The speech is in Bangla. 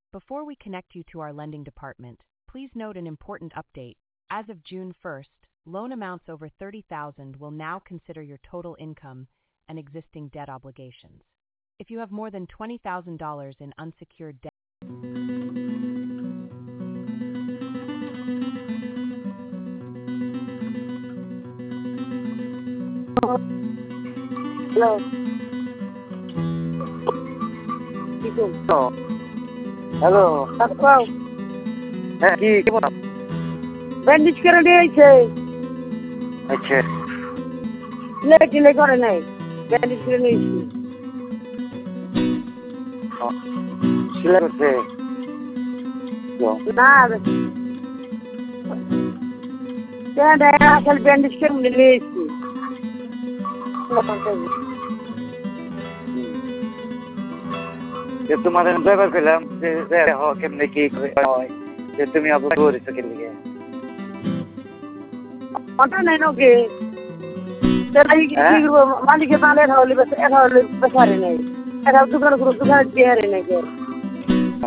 Before we connect you to our lending department, please note an important update. As of June 1st, loan amounts over $30,000 will now consider your total income and existing debt obligations. If you have more than $20,000 in unsecured debt, Hello. Hello. Hello. হ্যাঁ কি কি বল ব্যান্ডেজ করে দিয়েছে আচ্ছা লে করে নাই ব্যান্ডেজ করে নিয়েছি সেলাই করছে না আসলে ব্যান্ডেজ করে নিয়েছি তোমাদের ব্যাপার করলাম যে কেমনে কি হয় যে তুমি আবার করেছো কেন লিগে ওটা নাই নাকি মালিকের মাল এটা হলে বেচারে নেই এটা দোকানে দিয়ে হারে নাকি